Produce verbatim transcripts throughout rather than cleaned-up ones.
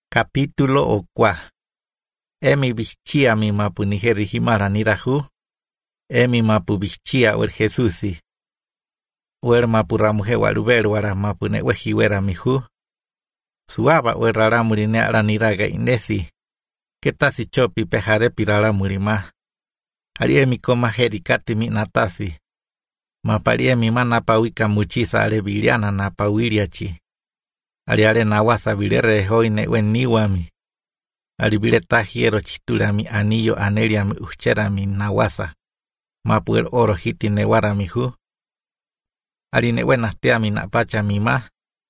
Capítulo okwa. Emi bichia mi mapu nigeri himara nirahu. Emi mapu bichia wer Jesusi. Wer mapu ramuhe waluber wara mapu ne wehiwera mihu. Suaba wer raramuri ne ala niraga inesi. Ketasi chopi pehare piraramuri ma. Hari emi koma heri kati mi natasi. Mapari emi manapa wika muchisa ale biliana na pawiliachi. Ali ale nawasa bilere hoine wen niwami. Ali bile tahiero chiturami anillo aneliami ucherami nawasa. Mapu el oro hiti newarami hu. Ali ne wenasteami na pachami ma.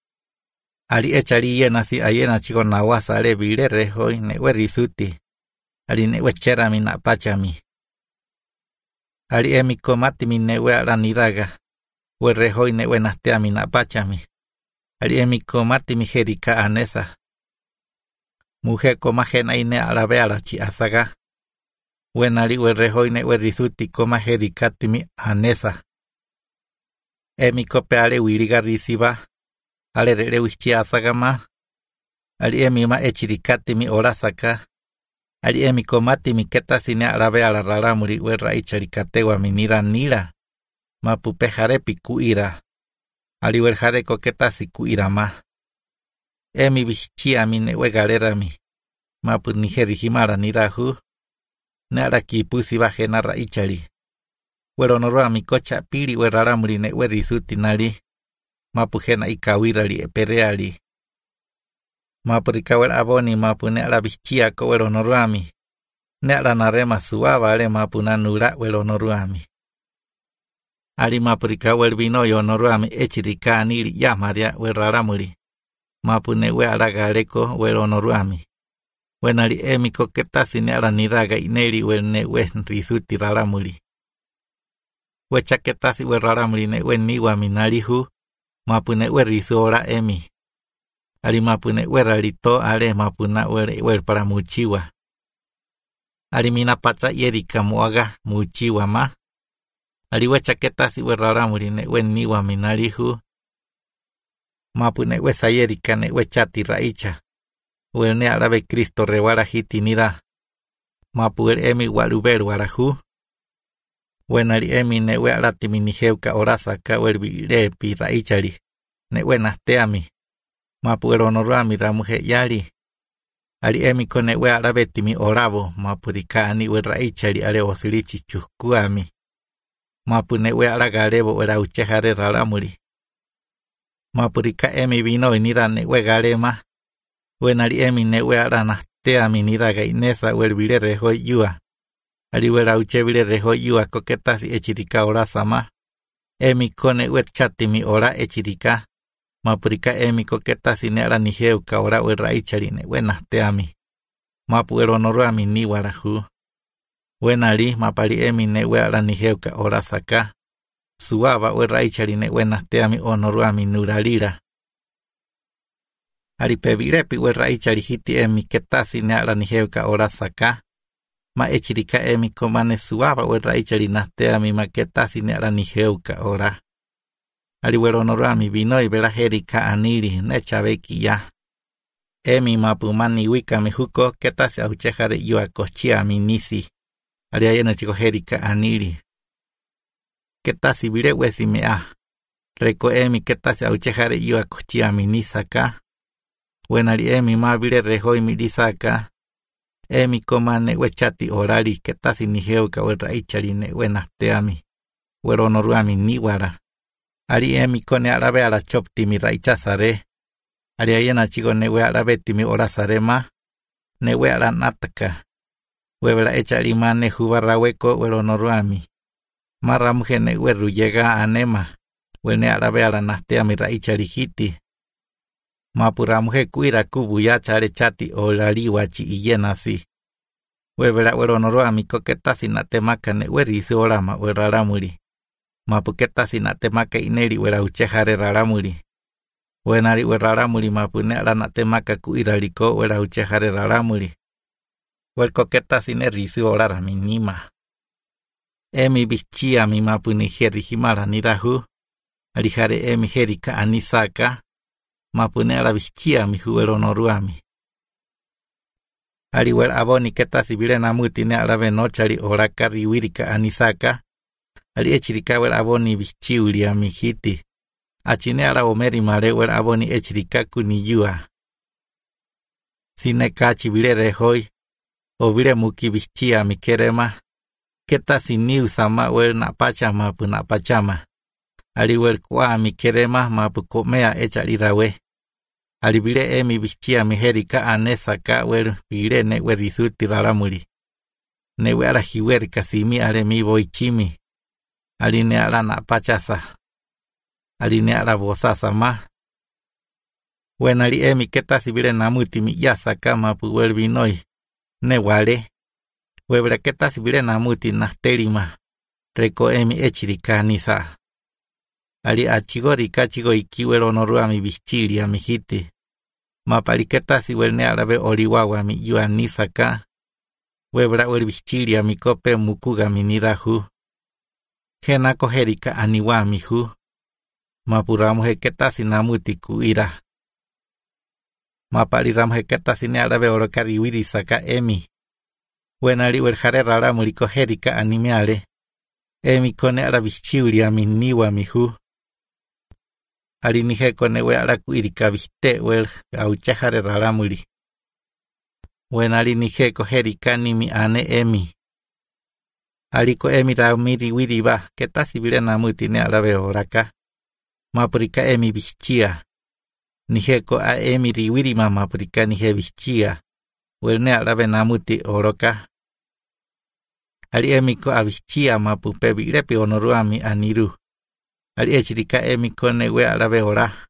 Ali echari yenasi ayena chico nawasa ale bilere hoine werisuti. Ali ne wecherami na pachami. Ali emi komati mi ne we ala niraga. Werre hoine wenasteami na pachami. Ali emi komati mi jerika anesa. Mujer koma jena ine alabe alachi asaga. Wenali werrehoine werrisuti koma jerikati mi anesa. Emi kope ale wiriga risiba. Ale rere wichi asaga ma. Ali emi ma echirikati mi orasaka. Ali emi komati mi keta sine alabe alararamuri werra icharikatewa mi nira nira. Mapu pejare piku ira. Ali werjare koketa siku irama. Emi bichia mi ne wegalera mi. Mapu nigeri himara nirahu. Ne ara kipusi baje narra ichari. Weronoroa mi kocha piri weraramuri ne werisuti nali. Mapu jena ikawirali epereali. Mapu rikawer aboni mapu ne ara bichia ko weronoroa mi. Ne ara narema suava ale mapu nanura weronoroa mi. Ali mapurika wer vino yo noruami echirika anili yamaria wer raramuri. Mapune we alagaleko wer onoruami. Wenali emiko ketasi ne ala niraga ineli wer ne we risuti raramuri. We chaketasi wer raramuri ne we niwami nalihu. Mapune we risora emi. Ali mapune we ralito ale mapuna wer wer para muchiwa. Ali mina pacha yerika muaga muchiwa ma. Aliwe chaketasi we raramuri ne we niwa minalihu. Mapu ne we sayerika ne we chati raicha. We ne arabe Cristo rewara hiti nira. Mapu el emi waluber warahu. We nari emi ne we arati miniheuka orasaka we bile pi raichari. Ne we nasteami. Mapu el onoruami ramuhe yari. Ali emi ko ne we arabe timi orabo. Mapu rikaani we raichari ale osilichi chukuami. Mapune we alagarebo we la uchejare raramuri. Mapurika emi vino inira ne we garema. We nari emi ne we arana tea miniraga inesa we vile rejo yua. Ali we la uche vile rejo yua koketasi echirika ora sama. Emi kone we chati mi ora echirika. Mapurika emi koketasi ne ara niheuka ora we raichari ne we nasteami. Mapu eronoro mi ni warahu. Wenali mapali emi ne we ala niheuka orasaka. Suaba we raichari ne we nasteami onoruami nuralira. Ali pebirepi we raichari hiti emi ketasi ne ala niheuka orasaka. Ma echirika emi komane suaba we raichari nasteami ma ketasi ne ala niheuka ora. Ali we onoruami vinoi vela herika aniri ne chabeki ya. Emi mapumani wika mihuko ketasi auchejare yua kochia minisi. Ali ayena chico jerika anili. Ketasi vire wesi mea. Reko emi ketasi auchejare yua kochia minisaka. Wenali emi ma vire rehoi milisaka. Emi komane wechati orali ketasi niheuka we raichari ne wenasteami. Weronoruami niwara. Ali emi kone arabe ala chopti mi raichasare. Ali ayena chico ne we arabe timi orasare ma. Ne we ala nataka. Webera echari mane hubarraweko weronoruami. Marra mujene weru llega anema. Wene arabe ala nasteami raichari hiti. Mapura muje kuira kubu ya chare chati o laliwachi iyenasi. Webera weronoruami koketasi natemaka ne werisi orama weraramuri. Mapuketasi natemaka ineri wera uchejare raramuri. Wenari weraramuri mapune ala natemaka kuiraliko wera uchejare raramuri. Wel koketa sine risi orara minima. Emi bichia mi mapu ni heri himara nirahu. Alihare emi herika anisaka. Mapu ne ala bichia mi huero noruami. Ali wer aboni ketasi bile namuti ne alabe nochali oraka riwirika anisaka. Ali echirika wer aboni bichiuli amihiti. Achine ala omeri mare wer aboni echirika kuniyua. Sine kachi bile rehoi. O bile muki bichi amikerema. Ketasi niu sama wer napacha mapu napachama. Ali wer kwa amikerema mapu komea echali rawe. Ali bile emi bichia miherika anesaka wer bile ne wer isuti raramuri. Ne wer ala hiwer kasimi ale mi boichimi. Ali ne ala na pachasa. Ali ne ala bosasa ma. Wen ali emi ketasi bile namuti mi yasaka mapu wer binoi. Ne wale. Webra ketasi bile namuti nahterima. Reko emi echirika nisa. Ali achigori kachigo ikiwel onorua mi bichili amihiti. Mapaliketasi werne alabe oliwawa mi yuanisaka. Webra wel bichili amikope mukuga minirahu. Henako herika aniwamihu. Mapuramu heketasi namuti kuira. Mapaliramu heketasi ne alabe orokari wirisaka emi. Wenali wel harera muliko herika animiale. Emi kone arabichiuli aminiwa mihu. Ali nije kone we ala kuirika biste wel auchahare raramuri. Wen ali nije ko herika nimi ane emi. Ali ko emi ramiri wiriba ketasi bile namuti ne alabe oraka. Mapurika emi bichia. Nije ko a emi riwirima mapurika nije bichia. Wel ne alabe namuti oroka. Ali emi ko abichia mapu pebi lepi onoruami aniru. Ali echirika emi kone we alabe ora.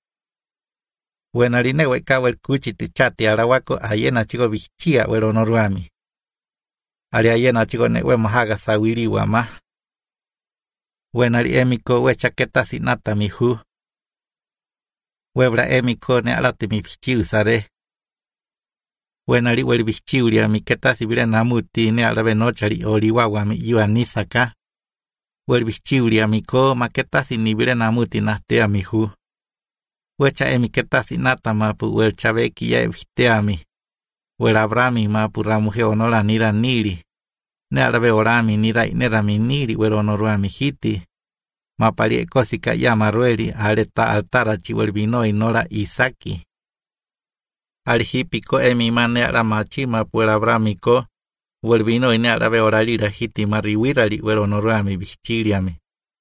Wen ali ne we kawel kuchi tichati arawako ayena chigo bichia we onoruami. Ali ayena chigo ne we mahaga sawiri wama. Wen ali emi ko we chaketa sinata mihu. Webra emi kone alati mi bichi usare. Wen ali wel bichiuli amiketasi bile namuti ne alabe nochari oliwawa mi yuanisaka. Wel bichiuli amiko maketasi ni bile namuti nahte amihu. Wecha emiketasi nata mapu wel chabeki ya eviteami. Wel abrami mapu ramuhe onola nira niri. Ne alabe orami nira inerami niri wel onoruami hiti. Mapali ekosika ya marueli aleta altarachi wel binoi nora isaki. Alhipiko emi mane aramachi mapu el abramiko. Volvino ine arabe oralira hiti mariwirali wel onoruami bichiliami.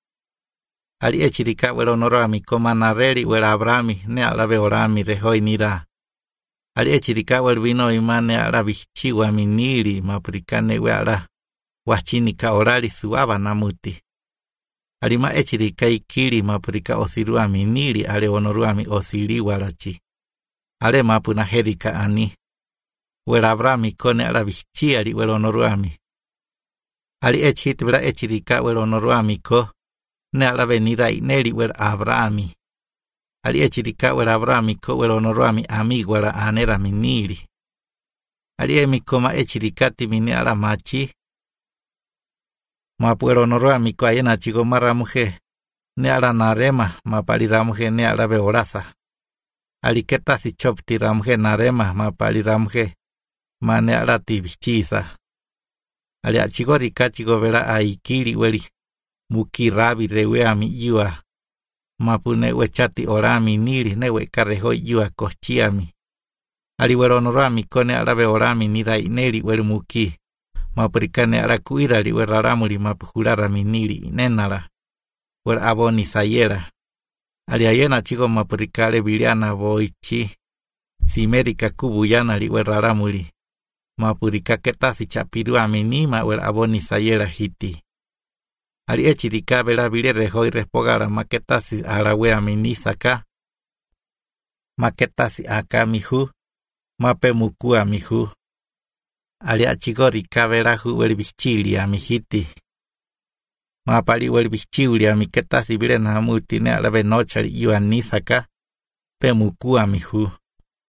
Ali echirika wel onoruami komanareli wel abrami ne arabe orami rehoi nira. Ali echirika wel vino imane arabichiwami niri mapurikane we ara. Wachinika orali suaba namuti. Alima echirika ikiri mapurika osiruami niri ale onoruami osiri walachi. Ale mapu na herika ani. Wel abrami kone arabichiali wel onoruami. Ali echit bra echirika wel onoruami ko. Ne alabe nira ineli wel abrami. Ali echirika wel abrami ko wel onoruami amigwala anera minili. Ali emikoma echirikati mini alamachi. Mapu wel onoruami ko ayena chigo maramuhe. Ne ala narema mapali ramuhe ne alabe orasa. Ali ketasi chopti ramuhe narema mapali ramuhe. Mane alati bichisa. Ali achigori kachigo vera aikiri weli. Muki rabi rewe ami yua. Mapune wechati orami niri newe kareho yua kochiami. Ali weronorami kone arabe orami nira ineri weli muki. Mapurikane arakuirali weraramuri mapuhurarami niri inenara. Wer aboni sayera. Ali ayena chigo mapurikale biliana boichi. Simerika kubuyanali weraramuri. Mapurika ketasi chapiru aminima wer aboni sayera hiti. Ali echirika bela bile rehoi respogara maketasi arawe aminisaka. Maketasi aka mihu. Mape muku amihu. Ali achigori kaberahu wer bichili amihiti. Mapali wer bichili amiketasi bile namuti ne arabe nochari yuanisaka. Pe muku amihu.